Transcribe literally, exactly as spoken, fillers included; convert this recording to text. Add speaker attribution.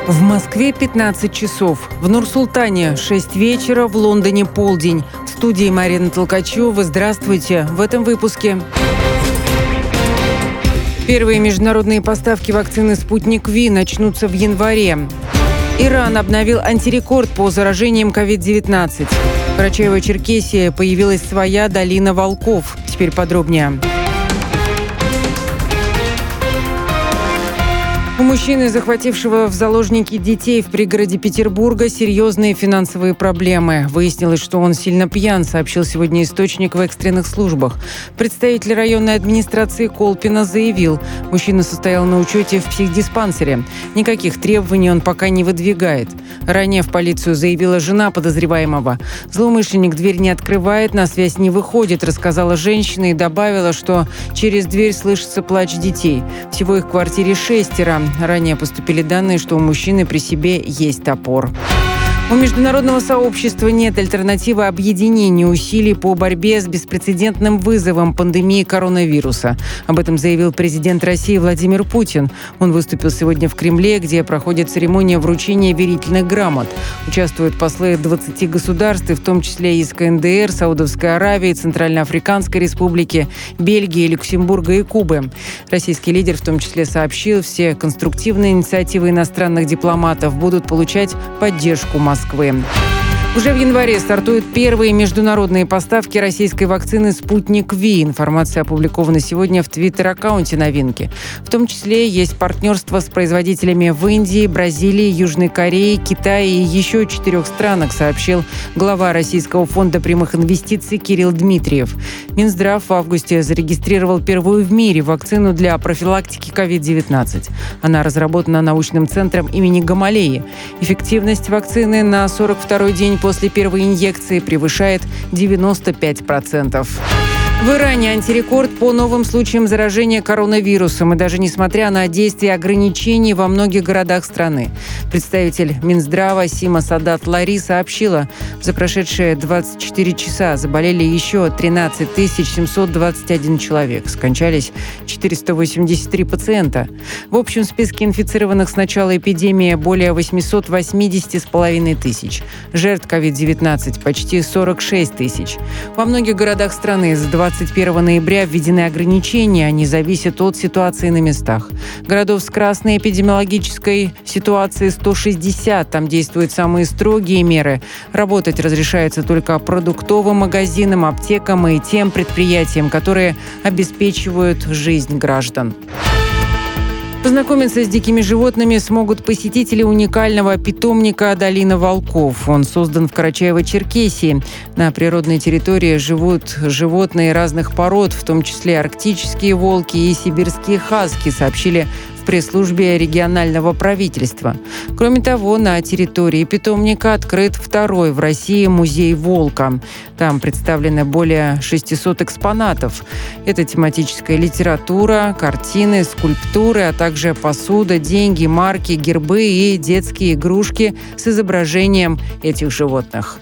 Speaker 1: В Москве пятнадцать часов, в Нур-Султане шесть вечера, в Лондоне полдень. В студии Марина Толкачева. Здравствуйте. В этом выпуске. Первые международные поставки вакцины «Спутник Ви» начнутся в январе. Иран обновил антирекорд по заражениям ковид девятнадцать. В Карачаево-Черкесии появилась своя долина волков. Теперь подробнее. У мужчины, захватившего в заложники детей в пригороде Петербурга, серьезные финансовые проблемы. Выяснилось, что он сильно пьян, сообщил сегодня источник в экстренных службах. Представитель районной администрации Колпино заявил, мужчина состоял на учете в психдиспансере. Никаких требований он пока не выдвигает. Ранее в полицию заявила жена подозреваемого. Злоумышленник дверь не открывает, на связь не выходит, рассказала женщина и добавила, что через дверь слышится плач детей. Всего их в квартире шестеро. Ранее поступили данные, что у мужчины при себе есть топор. У международного сообщества нет альтернативы объединению усилий по борьбе с беспрецедентным вызовом пандемии коронавируса. Об этом заявил президент России Владимир Путин. Он выступил сегодня в Кремле, где проходит церемония вручения верительных грамот. Участвуют послы двадцати государств, в том числе из ка эн дэ эр, Саудовской Аравии, Центральноафриканской Республики, Бельгии, Люксембурга и Кубы. Российский лидер в том числе сообщил, все конструктивные инициативы иностранных дипломатов будут получать поддержку Москвы. Москвы. Уже в январе стартуют первые международные поставки российской вакцины «Спутник Ви». Информация опубликована сегодня в твиттер-аккаунте новинки. В том числе есть партнерство с производителями в Индии, Бразилии, Южной Корее, Китае и еще четырех странах, сообщил глава Российского фонда прямых инвестиций Кирилл Дмитриев. Минздрав в августе зарегистрировал первую в мире вакцину для профилактики ковид девятнадцать. Она разработана научным центром имени Гамалеи. Эффективность вакцины на сорок второй день после первой инъекции превышает девяносто пять процентов. В Иране антирекорд по новым случаям заражения коронавирусом, и даже несмотря на действие ограничений во многих городах страны. Представитель Минздрава Сима Садат Лари сообщила, за прошедшие двадцать четыре часа заболели еще тринадцать тысяч семьсот двадцать один человек. Скончались четыреста восемьдесят три пациента. В общем списке инфицированных с начала эпидемии более восемьсот восемьдесят с половиной тысяч. Жертв ковид девятнадцать почти сорок шесть тысяч. Во многих городах страны с двадцать первого ноября введены ограничения, они зависят от ситуации на местах. Городов с красной эпидемиологической ситуацией сто шестьдесят, там действуют самые строгие меры. Работать разрешается только продуктовым магазинам, аптекам и тем предприятиям, которые обеспечивают жизнь граждан. Познакомиться с дикими животными смогут посетители уникального питомника «Долина волков». Он создан в Карачаево-Черкесии. На природной территории живут животные разных пород, в том числе арктические волки и сибирские хаски, сообщили в пресс-службе регионального правительства. Кроме того, на территории питомника открыт второй в России музей волка. Там представлены более шестисот экспонатов. Это тематическая литература, картины, скульптуры, а также посуда, деньги, марки, гербы и детские игрушки с изображением этих животных.